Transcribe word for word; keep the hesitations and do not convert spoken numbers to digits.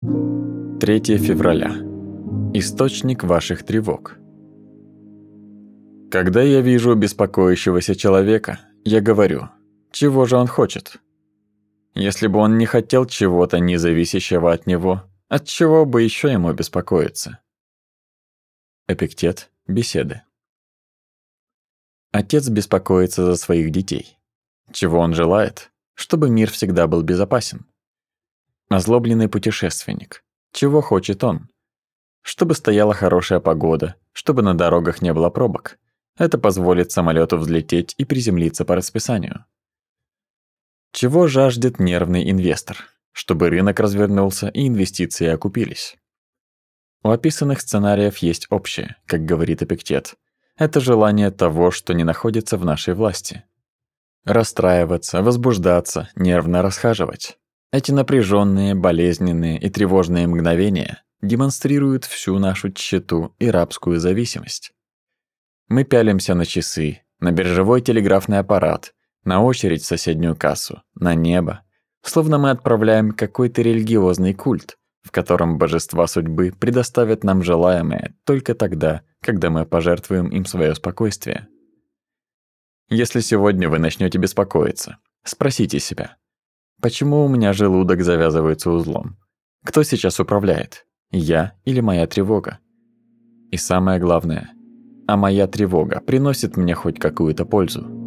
третьего февраля. Источник ваших тревог. Когда я вижу беспокоящегося человека, я говорю, чего же он хочет? Если бы он не хотел чего-то независящего от него, от чего бы еще ему беспокоиться? Эпиктет. Беседы. Отец беспокоится за своих детей. Чего он желает? Чтобы мир всегда был безопасен. Озлобленный путешественник. Чего хочет он? Чтобы стояла хорошая погода, чтобы на дорогах не было пробок. Это позволит самолету взлететь и приземлиться по расписанию. Чего жаждет нервный инвестор? Чтобы рынок развернулся и инвестиции окупились. У описанных сценариев есть общее, как говорит Эпиктет. Это желание того, что не находится в нашей власти. Расстраиваться, возбуждаться, нервно расхаживать. Эти напряженные, болезненные и тревожные мгновения демонстрируют всю нашу тщету и рабскую зависимость. Мы пялимся на часы, на биржевой телеграфный аппарат, на очередь в соседнюю кассу, на небо, словно мы отправляем какой-то религиозный культ, в котором божества судьбы предоставят нам желаемое только тогда, когда мы пожертвуем им свое спокойствие. Если сегодня вы начнете беспокоиться, спросите себя, почему у меня желудок завязывается узлом? Кто сейчас управляет? Я или моя тревога? И самое главное, а моя тревога приносит мне хоть какую-то пользу?